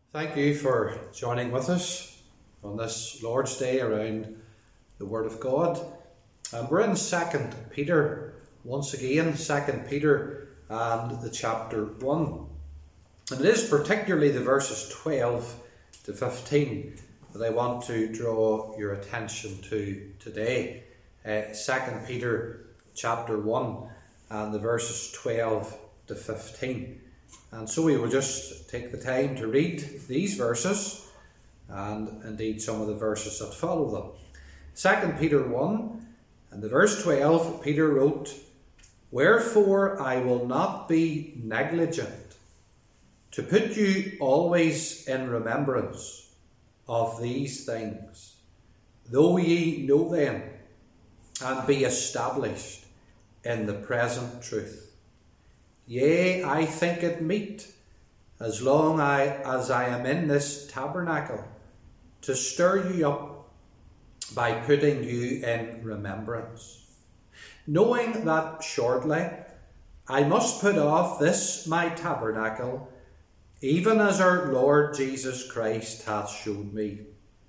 Thank you for joining with us on this Lord's Day around the Word of God. And we're in 2 Peter, once again, 2 Peter and the chapter 1. And it is particularly the verses 12 to 15 that I want to draw your attention to today. 2 Peter chapter 1 and the verses 12 to 15. And so we will just take the time to read these verses and indeed some of the verses that follow them. 2 Peter 1 and the verse 12, Peter wrote, "Wherefore I will not be negligent to put you always in remembrance of these things, though ye know them, and be established in the present truth. Yea, I think it meet, as long as I am in this tabernacle, to stir you up by putting you in remembrance, knowing that shortly I must put off this my tabernacle, even as our Lord Jesus Christ hath showed me.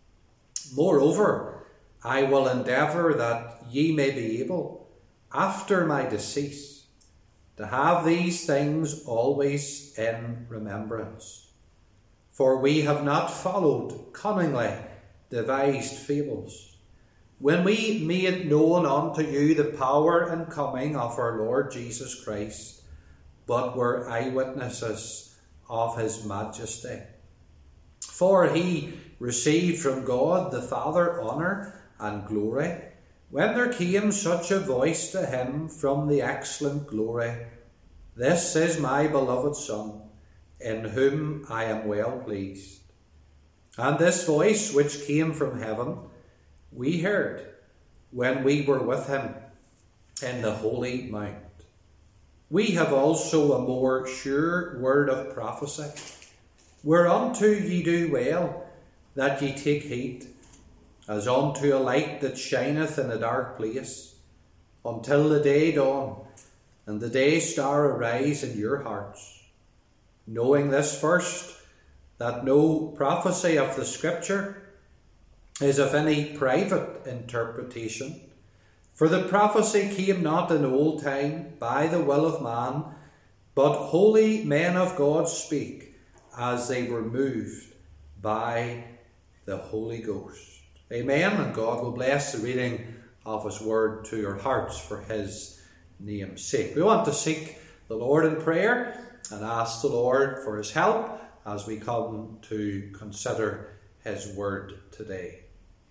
Moreover, I will endeavour that ye may be able, after my decease, to have these things always in remembrance. For we have not followed cunningly devised fables, when we made known unto you the power and coming of our Lord Jesus Christ, but were eyewitnesses of his majesty. For he received from God the Father honour and glory, when there came such a voice to him from the excellent glory, This is my beloved Son, in whom I am well pleased. And this voice which came from heaven, we heard when we were with him in the holy mount. We have also a more sure word of prophecy, whereunto ye do well that ye take heed, as unto a light that shineth in a dark place, until the day dawn, and the day star arise in your hearts. Knowing this first, that no prophecy of the Scripture is of any private interpretation. For the prophecy came not in old time by the will of man, but holy men of God spake, as they were moved by the Holy Ghost." Amen, and God will bless the reading of his word to your hearts for his name's sake. We want to seek the Lord in prayer and ask the Lord for his help as we come to consider his word today.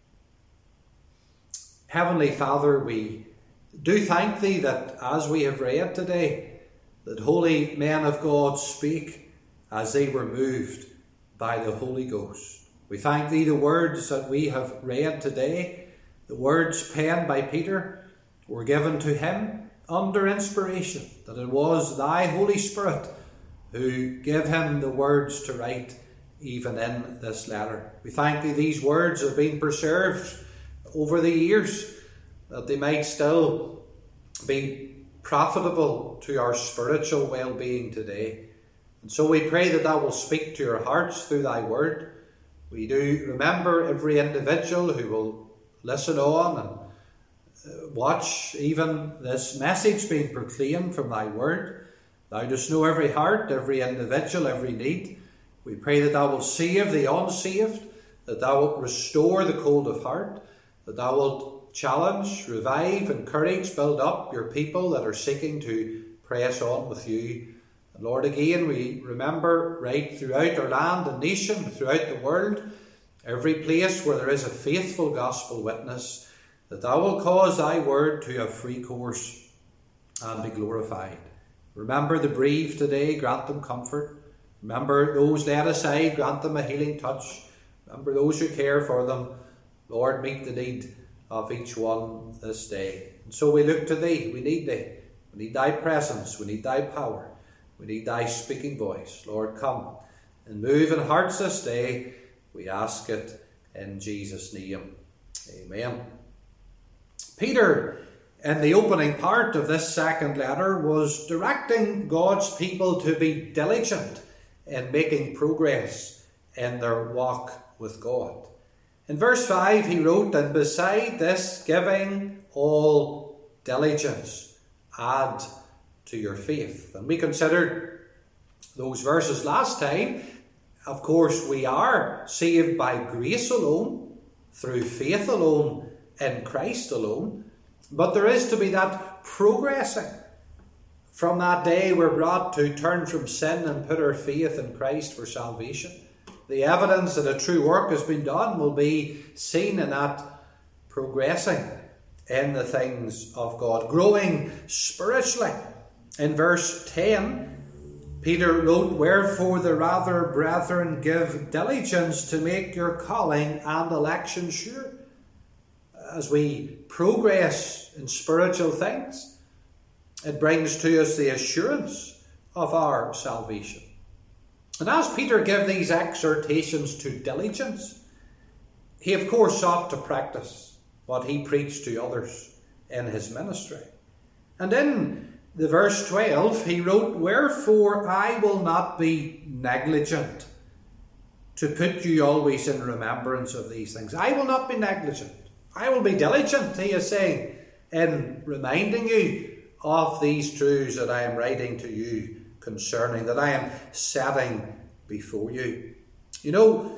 Heavenly Father, we do thank thee that as we have read today, that holy men of God speak as they were moved by the Holy Ghost. We thank thee the words that we have read today, the words penned by Peter, were given to him under inspiration, that it was thy Holy Spirit who gave him the words to write even in this letter. We thank thee these words have been preserved over the years, that they might still be profitable to our spiritual well-being today. And so we pray that thou will speak to your hearts through thy word. We do remember every individual who will listen on and watch even this message being proclaimed from thy word. Thou dost know every heart, every individual, every need. We pray that thou wilt save the unsaved, that thou wilt restore the cold of heart, that thou wilt challenge, revive, encourage, build up your people that are seeking to press on with you. And Lord, again, we remember right throughout our land and nation, throughout the world, every place where there is a faithful gospel witness, that thou wilt cause thy word to have free course and be glorified. Remember the bereaved today, grant them comfort. Remember those laid aside, grant them a healing touch. Remember those who care for them. Lord, meet the need of each one this day. And so we look to thee. We need thee. We need thy presence. We need thy power. We need thy speaking voice. Lord, come and move in hearts this day. We ask it in Jesus' name. Amen. Peter, in the opening part of this second letter, was directing God's people to be diligent in making progress in their walk with God. In verse 5 he wrote, "And beside this, giving all diligence, add to your faith." And we considered those verses last time. Of course, we are saved by grace alone, through faith alone, in Christ alone. But there is to be that progressing. From that day we're brought to turn from sin and put our faith in Christ for salvation. The evidence that a true work has been done will be seen in that progressing in the things of God, growing spiritually. In verse 10, Peter wrote, "Wherefore the rather, brethren, give diligence to make your calling and election sure." As we progress in spiritual things, it brings to us the assurance of our salvation. And as Peter gave these exhortations to diligence, he of course sought to practice what he preached to others in his ministry. And in the verse 12 he wrote, "Wherefore I will not be negligent to put you always in remembrance of these things." I will not be negligent. I will be diligent, he is saying, in reminding you of these truths that I am writing to you concerning, that I am setting before you. You know,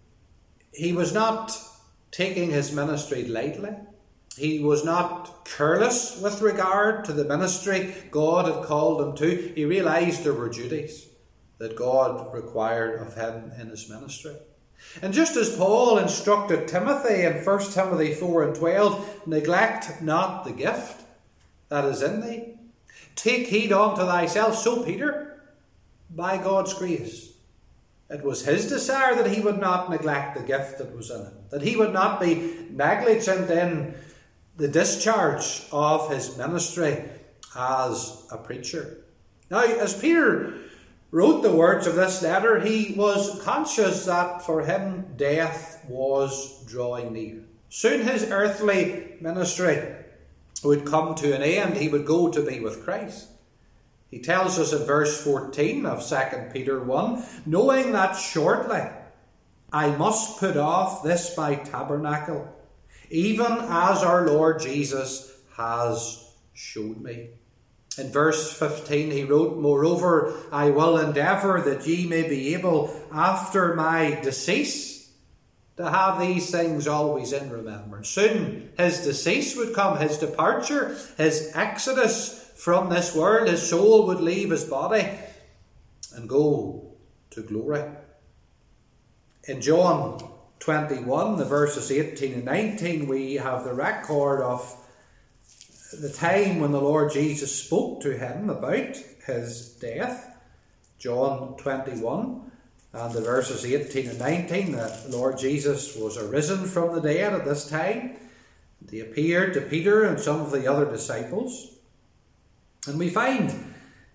he was not taking his ministry lightly. He was not careless with regard to the ministry God had called him to. He realised there were duties that God required of him in his ministry. And just as Paul instructed Timothy in 1 Timothy 4:12, "Neglect not the gift that is in thee. Take heed unto thyself." So Peter, by God's grace, it was his desire that he would not neglect the gift that was in him, that he would not be negligent in the discharge of his ministry as a preacher. Now, as Peter wrote the words of this letter, he was conscious that for him death was drawing near. Soon his earthly ministry would come to an end. He would go to be with Christ. He tells us in verse 14 of 2 Peter 1, "Knowing that shortly I must put off this my tabernacle, even as our Lord Jesus has showed me." In verse 15 he wrote, "Moreover, I will endeavour that ye may be able, after my decease, to have these things always in remembrance." Soon his decease would come, his departure, his exodus from this world. His soul would leave his body and go to glory. In John 21, the verses 18 and 19, we have the record of the time when the Lord Jesus spoke to him about his death. John 21 and the verses 18 and 19, the Lord Jesus was arisen from the dead at this time. He appeared to Peter and some of the other disciples. And we find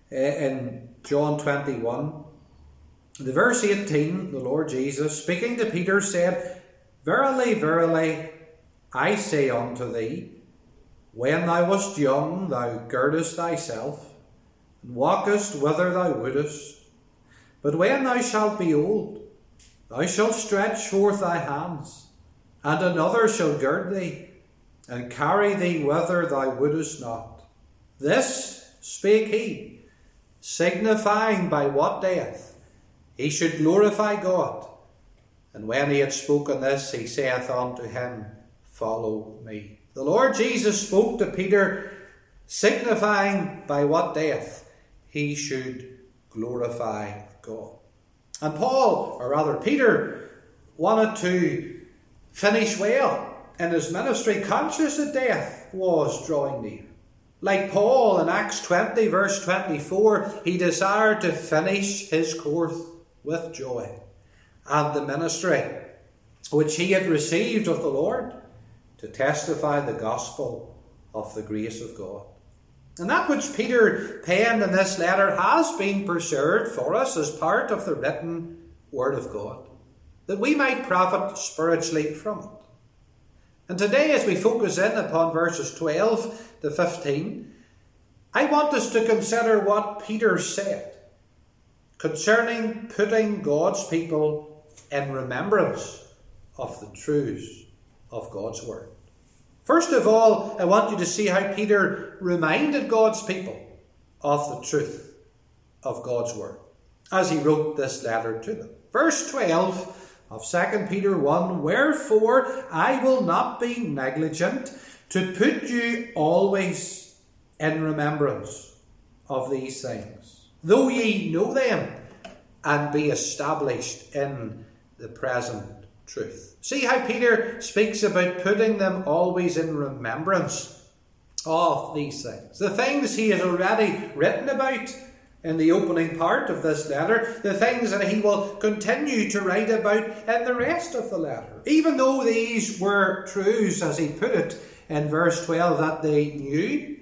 in John 21, the verse 18, the Lord Jesus, speaking to Peter, said, "Verily, verily, I say unto thee, when thou wast young, thou girdest thyself, and walkest whither thou wouldest. But when thou shalt be old, thou shalt stretch forth thy hands, and another shall gird thee, and carry thee whither thou wouldest not. This spake he, signifying by what death he should glorify God. And when he had spoken this, he saith unto him, Follow me." The Lord Jesus spoke to Peter, signifying by what death he should glorify God. And Paul, or rather Peter, wanted to finish well in his ministry, conscious that death was drawing near. Like Paul in Acts 20 verse 24, he desired to finish his course with joy, and the ministry which he had received of the Lord, to testify the gospel of the grace of God. And that which Peter penned in this letter has been preserved for us as part of the written Word of God, that we might profit spiritually from it. And today, as we focus in upon verses 12 to 15, I want us to consider what Peter said concerning putting God's people in remembrance of the truths of God's word. First of all, I want you to see how Peter reminded God's people of the truth of God's word as he wrote this letter to them. Verse 12 of 2 Peter 1, "Wherefore I will not be negligent to put you always in remembrance of these things, though ye know them, and be established in the present truth." See how Peter speaks about putting them always in remembrance of these things. The things he has already written about in the opening part of this letter, the things that he will continue to write about in the rest of the letter. Even though these were truths, as he put it in verse 12, that they knew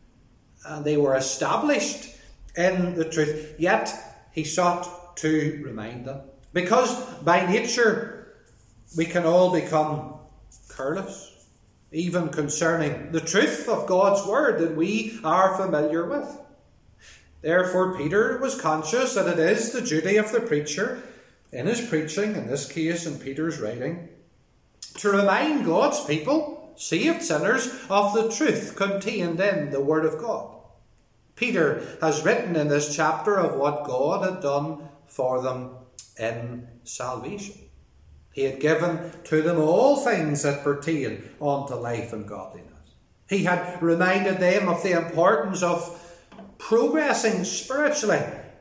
and they were established in the truth, yet he sought to remind them. Because by nature we can all become careless, even concerning the truth of God's word that we are familiar with. Therefore, Peter was conscious that it is the duty of the preacher, in his preaching, in this case in Peter's writing, to remind God's people, saved sinners, of the truth contained in the Word of God. Peter has written in this chapter of what God had done for them in salvation. He had given to them all things that pertain unto life and godliness. He had reminded them of the importance of progressing spiritually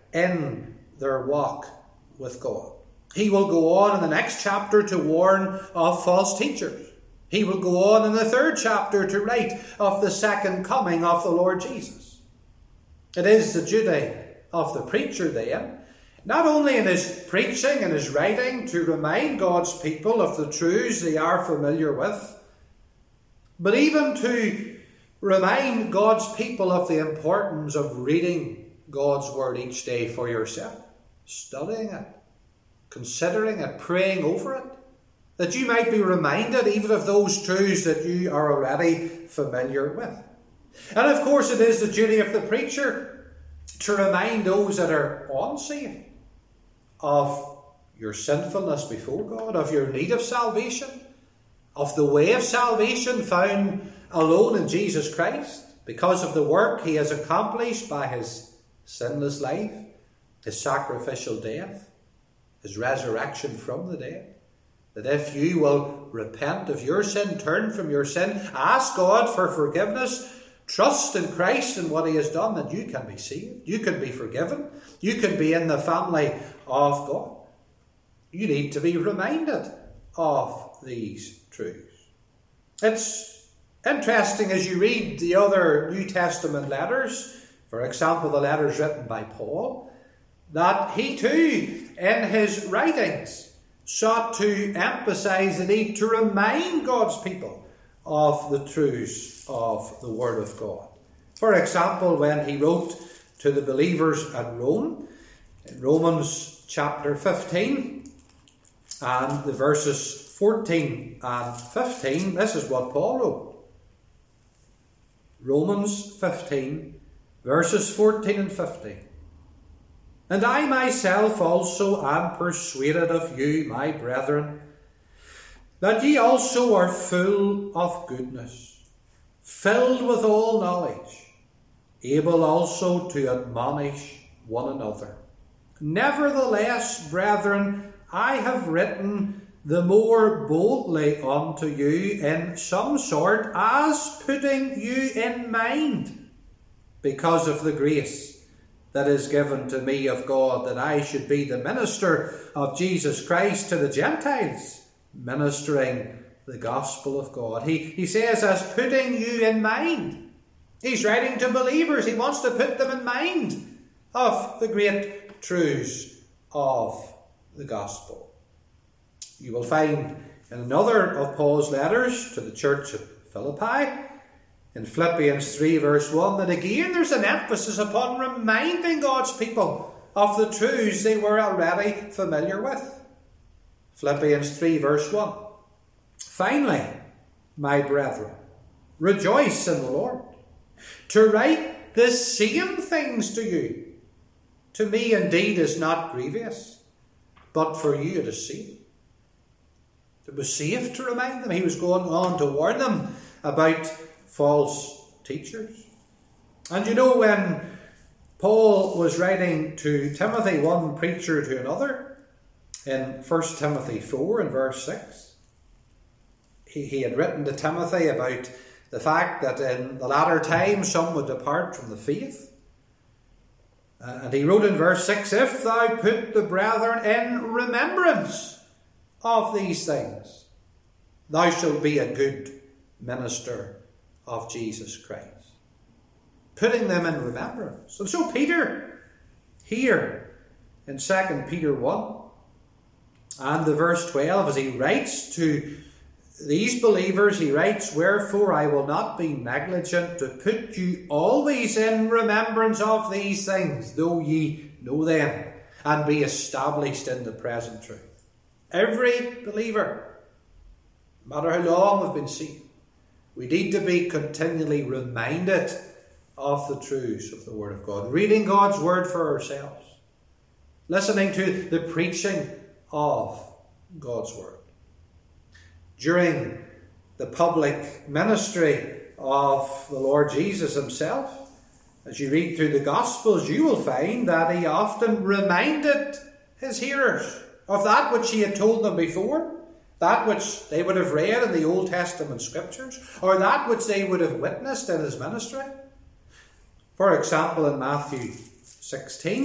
in their walk with God. He will go on in the next chapter to warn of false teachers. He will go on in the third chapter to write of the second coming of the Lord Jesus. It is the duty of the preacher then, not only in his preaching and his writing, to remind God's people of the truths they are familiar with, but even to remind God's people of the importance of reading God's word each day for yourself, studying it, considering it, praying over it, that you might be reminded even of those truths that you are already familiar with. And of course it is the duty of the preacher to remind those that are unsaved of your sinfulness before God, of your need of salvation, of the way of salvation found alone in Jesus Christ, because of the work he has accomplished by his sinless life, his sacrificial death, his resurrection from the dead. That if you will repent of your sin, turn from your sin, ask God for forgiveness, trust in Christ and what he has done, that you can be saved, you can be forgiven, you can be in the family of God. You need to be reminded of these truths. It's interesting as you read the other New Testament letters, for example the letters written by Paul, that he too in his writings sought to emphasize the need to remind God's people of the truths of the Word of God. For example, when he wrote to the believers at Rome, in Romans chapter 15 and the verses 14 and 15, this is what Paul wrote. Romans 15, verses 14 and 15. "And I myself also am persuaded of you, my brethren, that ye also are full of goodness, filled with all knowledge, able also to admonish one another. Nevertheless, brethren, I have written the more boldly unto you in some sort, as putting you in mind, because of the grace that is given to me of God, that I should be the minister of Jesus Christ to the Gentiles, ministering the gospel of God." He says, as putting you in mind. He's writing to believers. He wants to put them in mind of the great truths of the gospel. You will find in another of Paul's letters to the church of Philippi, in Philippians 3 verse 1, that again there's an emphasis upon reminding God's people of the truths they were already familiar with. Philippians 3 verse 1. "Finally, my brethren, rejoice in the Lord. To write the same things to you, to me indeed is not grievous, but for you it is safe. It was safe to remind them. He was going on to warn them about false teachers. And you know, when Paul was writing to Timothy, one preacher to another, in 1 Timothy 4 and verse 6, he had written to Timothy about the fact that in the latter time some would depart from the faith. And he wrote in verse 6, "If thou put the brethren in remembrance of these things, thou shalt be a good minister of Jesus Christ." Putting them in remembrance. And so Peter, here in 2 Peter 1 and the verse 12, as he writes to these believers, he writes, "Wherefore I will not be negligent to put you always in remembrance of these things, though ye know them, and be established in the present truth." Every believer, no matter how long we've been saved, we need to be continually reminded of the truths of the Word of God, reading God's Word for ourselves, listening to the preaching of God's Word. During the public ministry of the Lord Jesus himself, as you read through the Gospels, you will find that he often reminded his hearers of that which he had told them before, that which they would have read in the Old Testament Scriptures, or that which they would have witnessed in his ministry. For example, in Matthew 16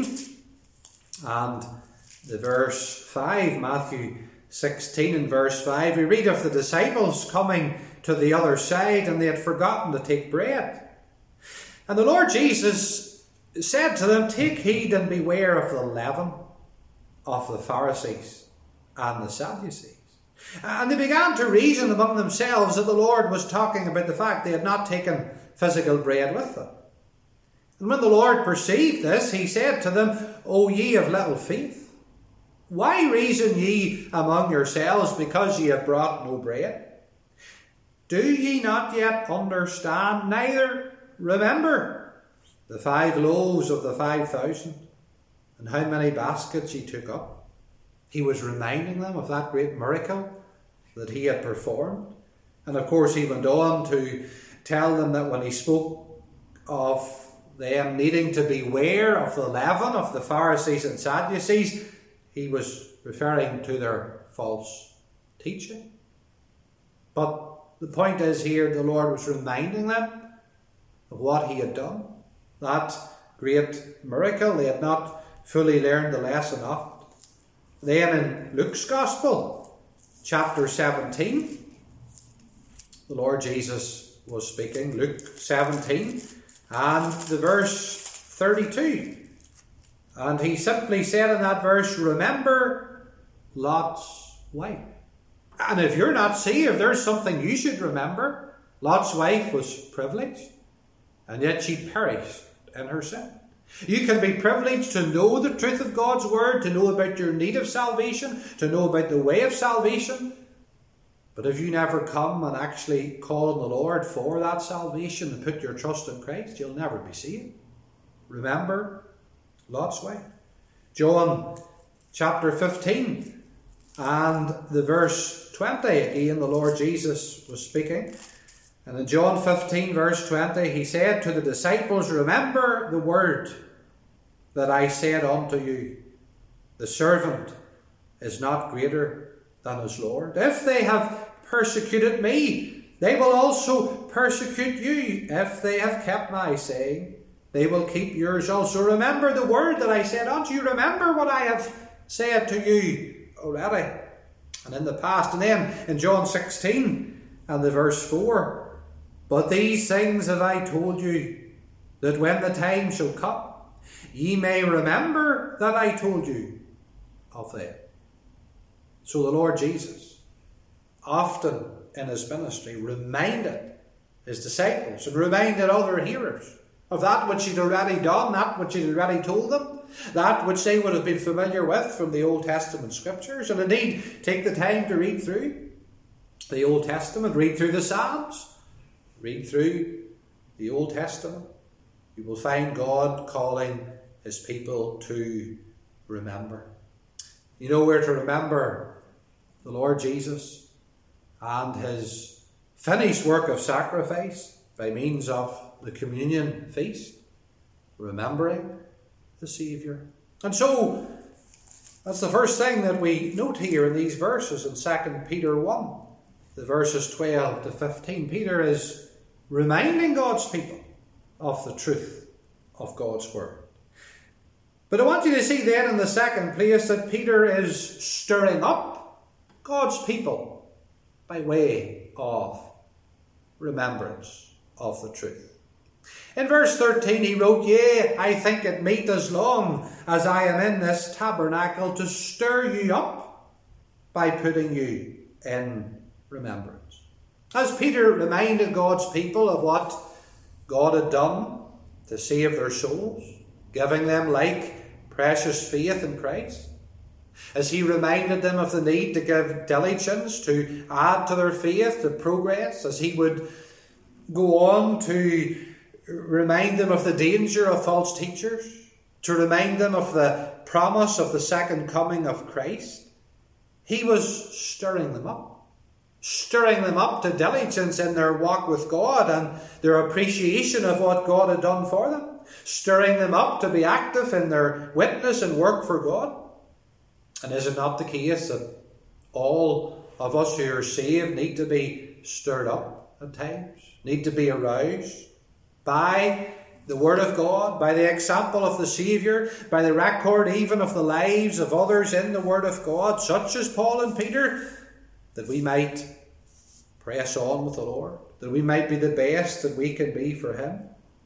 and the verse 5, Matthew 16 and verse 5, we read of the disciples coming to the other side, and they had forgotten to take bread. And the Lord Jesus said to them, "Take heed and beware of the leaven of the Pharisees and the Sadducees." And they began to reason among themselves that the Lord was talking about the fact they had not taken physical bread with them. And when the Lord perceived this, he said to them, "O ye of little faith, why reason ye among yourselves because ye have brought no bread? Do ye not yet understand, neither remember the 5 loaves of the 5,000, and how many baskets ye took up?" He was reminding them of that great miracle that he had performed. And of course he went on to tell them that when he spoke of them needing to beware of the leaven of the Pharisees and Sadducees, he was referring to their false teaching. But the point is here, the Lord was reminding them of what he had done. That great miracle, they had not fully learned the lesson of it. Then in Luke's Gospel, chapter 17, the Lord Jesus was speaking, Luke 17, and the verse 32. And he simply said in that verse, "Remember Lot's wife." And if you're not saved, there's something you should remember. Lot's wife was privileged, and yet she perished in her sin. You can be privileged to know the truth of God's Word, to know about your need of salvation, to know about the way of salvation. But if you never come and actually call on the Lord for that salvation and put your trust in Christ, you'll never be saved. Remember Lot's wife. John chapter 15 and the verse 20. Again, the Lord Jesus was speaking. And in John 15 verse 20, he said to the disciples, "Remember the word that I said unto you, the servant is not greater than his Lord. If they have persecuted me, they will also persecute you. If they have kept my saying, they will keep yours also. Remember the word that I said unto you. Remember what I have said to you already and in the past." And then in John 16 and the verse 4, "But these things have I told you, that when the time shall come, ye may remember that I told you of them." So the Lord Jesus, often in his ministry, reminded his disciples and reminded other hearers of that which he'd already done, that which he'd already told them, that which they would have been familiar with from the Old Testament Scriptures. And indeed, take the time to read through the Old Testament, read through the Psalms, read through the Old Testament. You will find God calling his people to remember. You know where to remember the Lord Jesus? and his finished work of sacrifice by means of the communion feast, remembering the Saviour. And so, that's the first thing that we note here in these verses in 2 Peter 1, the verses 12 to 15. Peter is reminding God's people of the truth of God's word. But I want you to see then in the second place that Peter is stirring up God's people by way of remembrance of the truth. In verse 13 he wrote, "Yea, I think it meet as long as I am in this tabernacle to stir you up by putting you in remembrance." As Peter reminded God's people of what God had done to save their souls, giving them like precious faith in Christ, as he reminded them of the need to give diligence to add to their faith, to progress, as he would go on to remind them of the danger of false teachers, to remind them of the promise of the second coming of Christ, he was stirring them up to diligence in their walk with God and their appreciation of what God had done for them, stirring them up to be active in their witness and work for God. And is it not the case that all of us who are saved need to be stirred up at times, need to be aroused by the Word of God, by the example of the Saviour, by the record even of the lives of others in the Word of God, such as Paul and Peter, that we might press on with the Lord, that we might be the best that we can be for Him.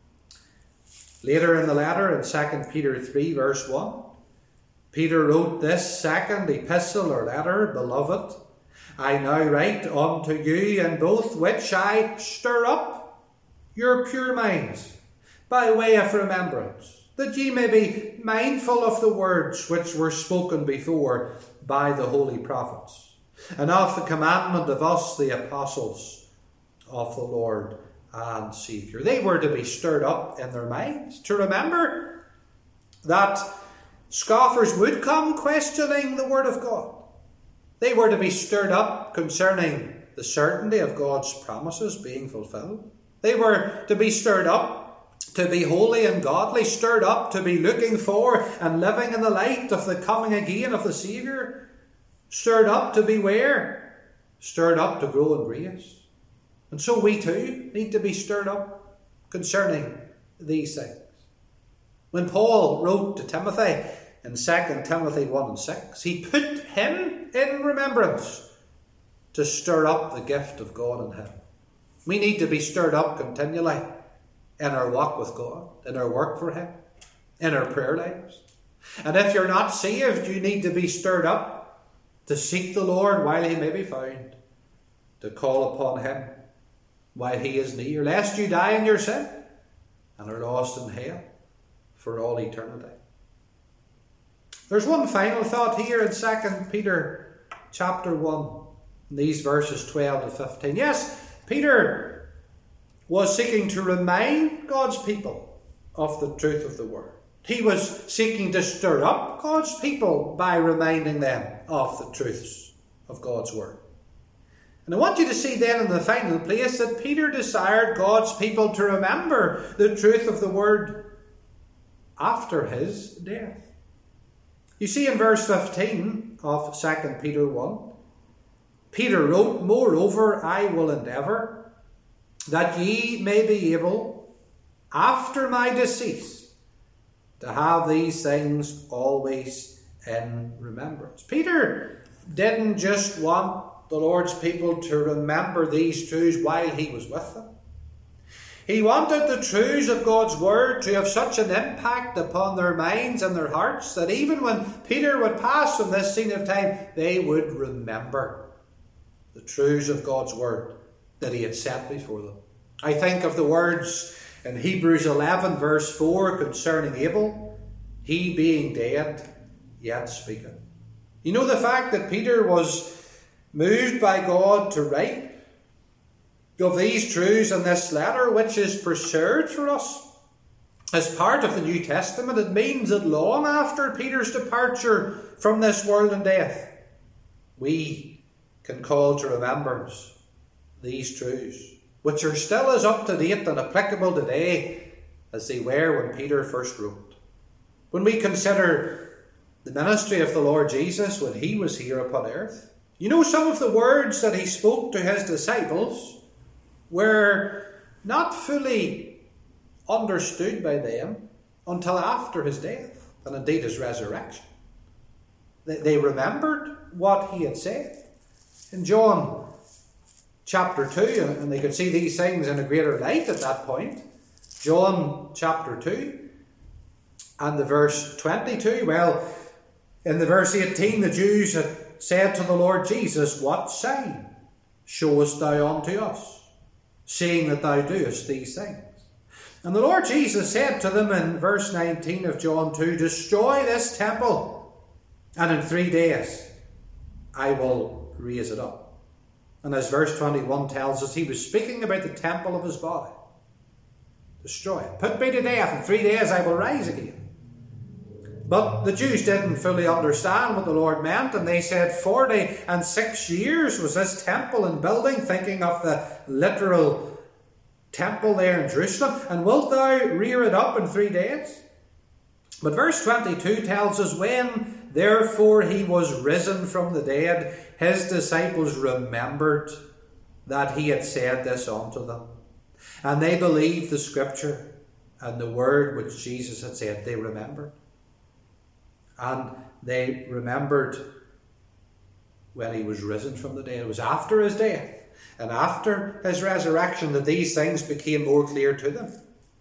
Later in the letter, in 2 Peter 3 verse 1, Peter wrote this second epistle or letter, "Beloved, I now write unto you, in both which I stir up your pure minds by way of remembrance, that ye may be mindful of the words which were spoken before by the holy prophets, and of the commandment of us, the apostles of the Lord and Saviour." They were to be stirred up in their minds, to remember that scoffers would come questioning the Word of God. They were to be stirred up concerning the certainty of God's promises being fulfilled. They were to be stirred up to be holy and godly, stirred up to be looking for and living in the light of the coming again of the Saviour, stirred up to beware, stirred up to grow in grace. And so we too need to be stirred up concerning these things. When Paul wrote to Timothy in 2 Timothy 1 and 6, he put him in remembrance to stir up the gift of God in him. We need to be stirred up continually in our walk with God, in our work for Him, in our prayer lives. And if you're not saved, you need to be stirred up to seek the Lord while He may be found, to call upon Him while He is near, lest you die in your sin and are lost in hell for all eternity. There's one final thought here in 2 Peter chapter 1, in these verses 12 to 15. Yes, Peter was seeking to remind God's people of the truth of the Word. He was seeking to stir up God's people by reminding them of the truths of God's Word. And I want you to see then in the final place that Peter desired God's people to remember the truth of the Word after his death. You see in verse 15 of 2 Peter 1, Peter wrote, "Moreover, I will endeavour that ye may be able, after my decease, to have these things always in remembrance." Peter didn't just want the Lord's people to remember these truths while he was with them. He wanted the truths of God's Word to have such an impact upon their minds and their hearts that even when Peter would pass from this scene of time, they would remember the truths of God's Word that He had set before them. I think of the words in Hebrews 11 verse 4 concerning Abel, "He being dead, yet speaketh." You know, the fact that Peter was moved by God to write of these truths in this letter, which is preserved for us as part of the New Testament, it means that long after Peter's departure from this world and death, we can call to remembrance these truths, which are still as up to date and applicable today as they were when Peter first wrote. When we consider the ministry of the Lord Jesus when he was here upon earth, you know, some of the words that he spoke to his disciples were not fully understood by them until after his death and indeed his resurrection. They remembered what he had said. In John chapter 2, and they could see these things in a greater light at that point, John chapter 2 and the verse 22, well, in the verse 18, the Jews had said to the Lord Jesus, "What sign showest thou unto us, seeing that thou doest these things?" And the Lord Jesus said to them in verse 19 of John 2, "Destroy this temple, and in 3 days I will raise it up." And as verse 21 tells us, he was speaking about the temple of his body. Destroy it. Put me to death, in 3 days I will rise again. But the Jews didn't fully understand what the Lord meant, and they said 46 years was this temple in building, thinking of the literal temple there in Jerusalem, and wilt thou rear it up in 3 days? But verse 22 tells us, when therefore he was risen from the dead, his disciples remembered that he had said this unto them. And they believed the scripture and the word which Jesus had said. They remembered. And they remembered when he was risen from the dead. It was after his death and after his resurrection that these things became more clear to them.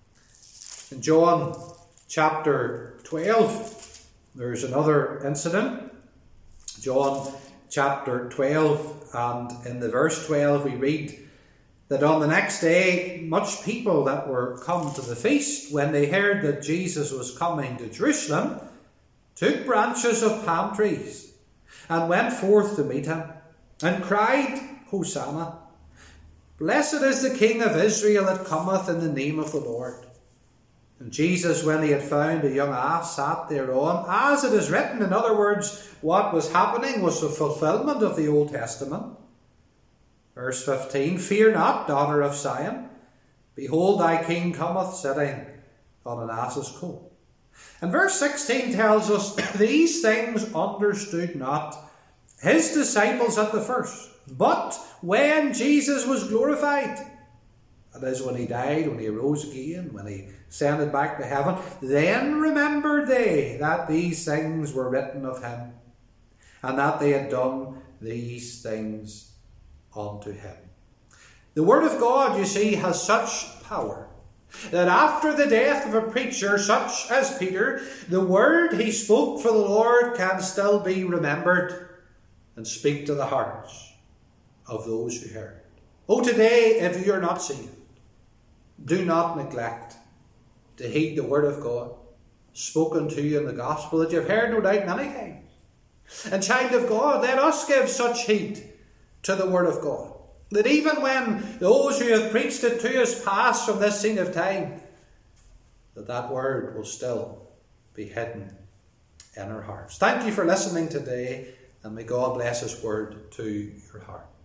In John chapter 12, there's another incident. John chapter 12, and in the verse 12 we read that on the next day much people that were come to the feast, when they heard that Jesus was coming to Jerusalem, took branches of palm trees and went forth to meet him and cried, Hosanna! Blessed is the King of Israel that cometh in the name of the Lord. And Jesus, when he had found a young ass, sat thereon, as it is written. In other words, what was happening was the fulfillment of the Old Testament. Verse 15, Fear not, daughter of Zion. Behold, thy King cometh sitting on an ass's colt. And verse 16 tells us, these things understood not his disciples at the first, but when Jesus was glorified, that is, when he died, when he arose again, when he ascended back to heaven, then remembered they that these things were written of him, and that they had done these things unto him. The word of God, you see, has such power that after the death of a preacher such as Peter, the word he spoke for the Lord can still be remembered and speak to the hearts of those who heard. Oh, today, if you are not saved, do not neglect to heed the word of God spoken to you in the gospel that you've heard no doubt many times. And child of God, let us give such heed to the word of God, that even when those who have preached it to us pass from this scene of time, that word will still be hidden in our hearts. Thank you for listening today, and may God bless his word to your heart.